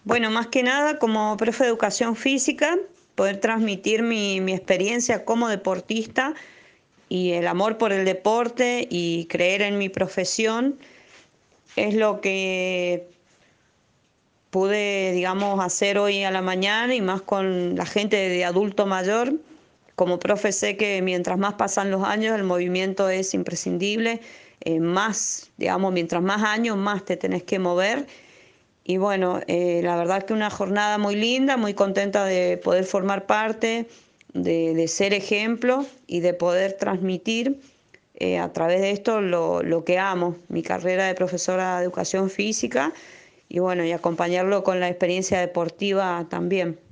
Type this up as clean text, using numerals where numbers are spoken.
Bueno, más que nada como profe de educación física, poder transmitir mi experiencia como deportista y el amor por el deporte y creer en mi profesión es lo que pude, digamos, hacer hoy a la mañana y más con la gente de adulto mayor. Como profe sé que mientras más pasan los años el movimiento es imprescindible, más, digamos, mientras más años más te tenés que mover. Y bueno, la verdad que una jornada muy linda, muy contenta de poder formar parte, de ser ejemplo y de poder transmitir a través de esto lo que amo, mi carrera de profesora de educación física y bueno, y acompañarlo con la experiencia deportiva también.